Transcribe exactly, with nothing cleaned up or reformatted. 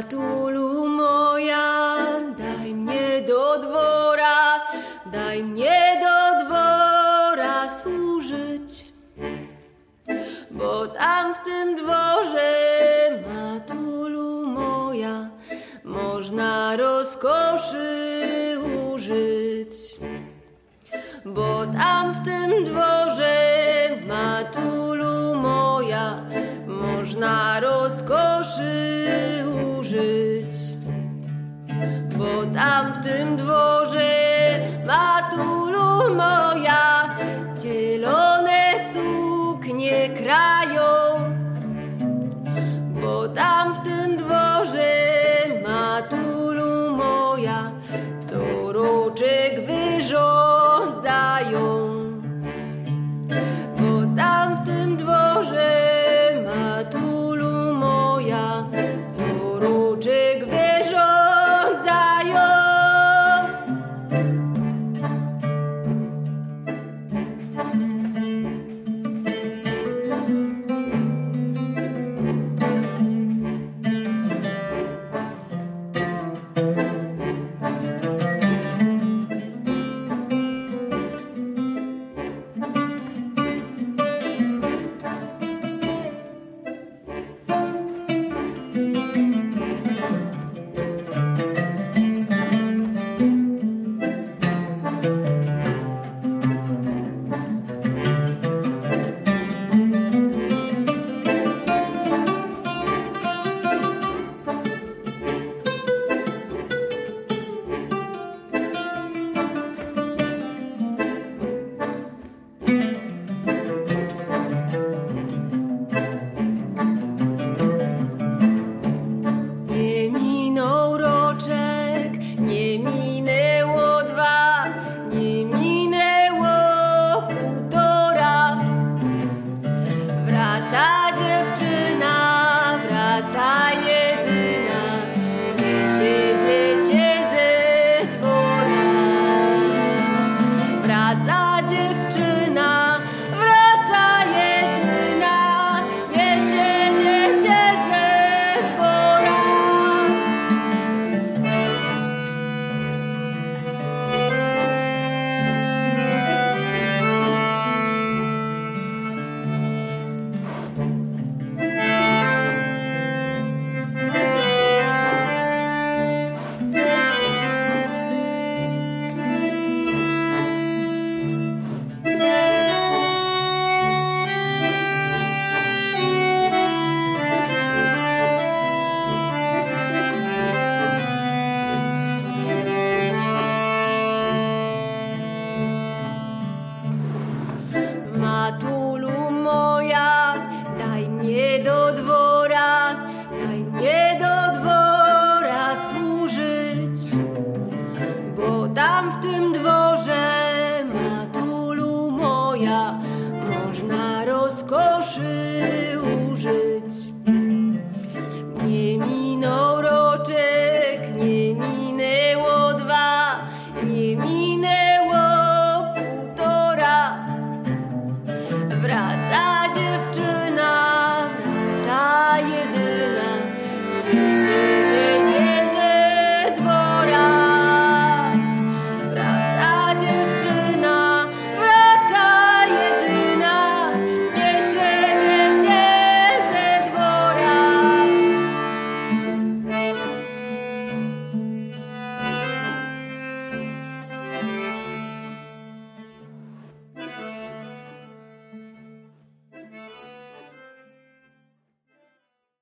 Matulu moja, daj mnie do dwora, daj mnie do dwora służyć, bo tam w tym dworze, matulu moja, można rozkoszy użyć. Bo tam w tym dworze, matulu moja, można rozkoszy użyć. Bo tam w tym dworze, matulu moja, zielone suknie krają. Bo tam w tym dworze, matulu moja, co roczek wyrządzają. Bo tam w tym dworze, matulu moja, co roczek wyrządzają. Nie minęło dwa, nie minęło półtora. Wraca dziewczyna, wraca jej.